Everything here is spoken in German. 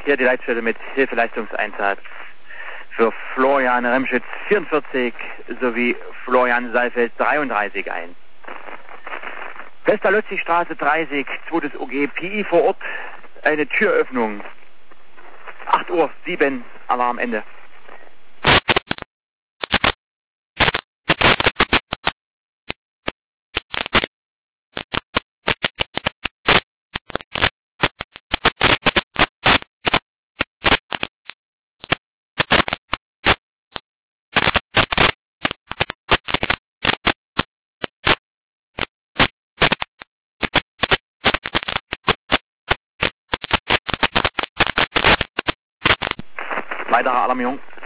Hier die Leitstelle mit Hilfeleistungseinsatz für Florian Remschütz 44 sowie Florian Seifeld 33 ein. Pestalozzi-Straße 30, 2. OG, PI vor Ort, eine Türöffnung. 8:07 Uhr, Alarmende. Weitere Alarmierung.